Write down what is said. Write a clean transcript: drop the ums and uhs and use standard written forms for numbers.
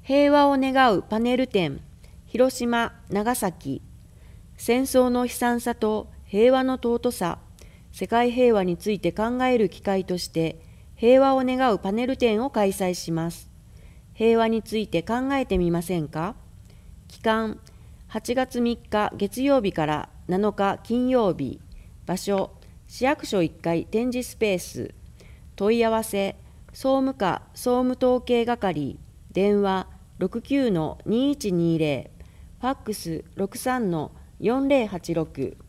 平和を願うパネル展、広島・長崎、戦争の悲惨さと平和の尊さ、世界平和について考える機会として、平和を願うパネル展を開催します。平和について考えてみませんか？期間、8月3日月曜日から7日金曜日。場所、市役所1階展示スペース。問い合わせ、総務課総務統計係。電話、69-2120。ファックス 63-4086。